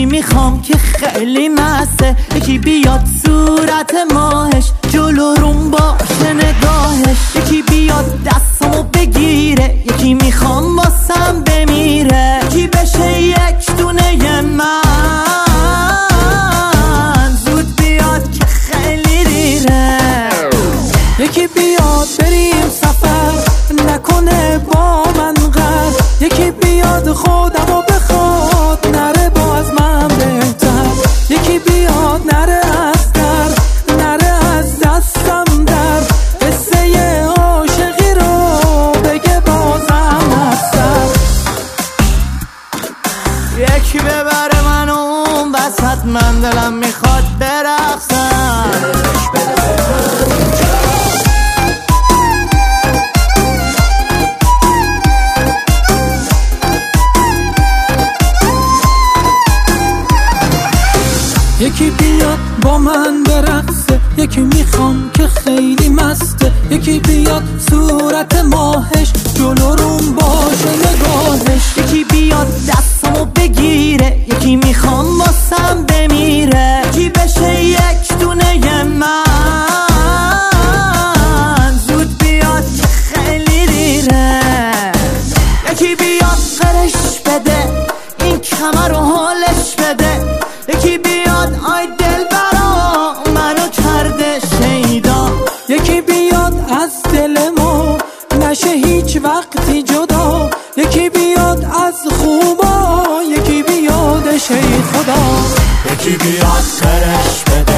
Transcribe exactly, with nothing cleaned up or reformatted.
یکی میخوام که خیلی مسته، یکی بیاد صورت ماهش جلو روم باشه نگاهش، یکی بیاد دستمو بگیره، یکی میخوام واسم بمیره، یکی بشه یک دونه من زود بیاد که خیلی دیره، یکی بیاد بریم سفر نکنه با من غر، یکی بیاد خودمو بخواد نره باز من بهتر، یکی بیاد نره از در نره از دستم در، قصه عاشقی رو بگه بازم از سر، یکی ببره منو اون وسط، من دلم میخواد برقصم. یکی بیاد با من برقصه، یکی میخوام که خیلی مسته، یکی بیاد صورت ماهش جلو روم باشه نگاهش، یکی بیاد دستمو بگیره، یکی میخوام واسم بمیره، یکی بشه یک دونه من زود بیاد که خیلی دیره، یکی بیاد قرش بده این کمر رو حالش بده، یکی بیاد آی دل برا منو کرده شیدا، یکی بیاد از دل ما نشه هیچ وقتی جدا، یکی بیاد از خوبا، یکی بیاد شی خدا، یکی بیاد قرش بده